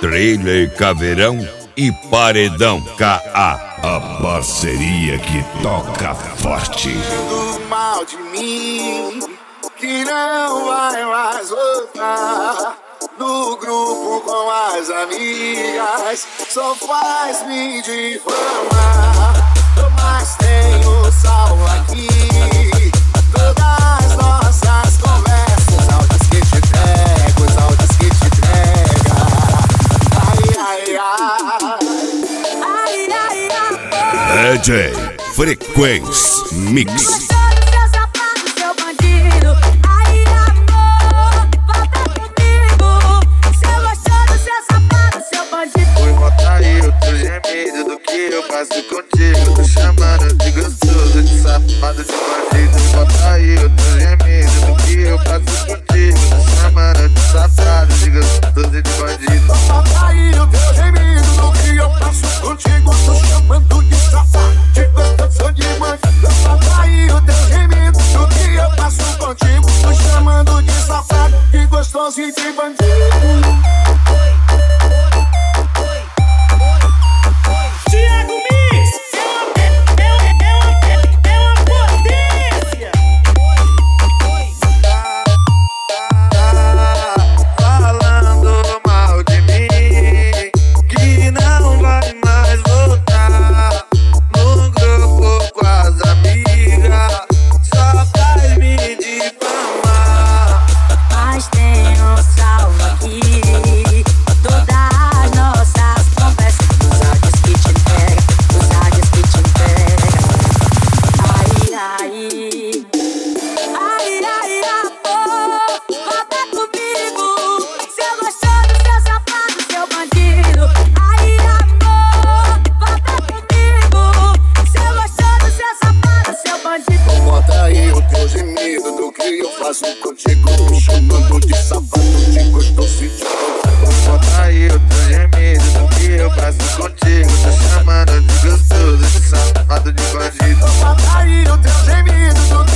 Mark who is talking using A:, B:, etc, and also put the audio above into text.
A: Trailer Caveirão e Paredão KA.
B: A parceria que toca forte.
C: Do mal de mim, que não vai mais voltar. No grupo com as amigas, só faz me difamar. Mas tenho sal aqui. Todas nossas conversas, áudios que te entrego, os áudios que te entrega. Ai, ai, ai.
A: DJ Frequência Mix.
C: Faço contigo, tô chamando de gostoso, de safado, de bandido. Bota aí o teu gemido do que eu faço contigo. Tô chamando de safado, de gostoso, de bandido. Bota aí o teu gemido do que eu faço contigo. Tô chamando de safado, de gostoso, de bandido. Bota aí o teu gemido do que eu faço contigo. Tô chamando de safado, de gostoso e de bandido. Faço contigo, me chamando de safado, de gostoso e de bandido. Bota aí o teu gemido do que eu faço contigo. Tô chamando de gostoso, de safado, de bandido. Bota aí o teu gemido do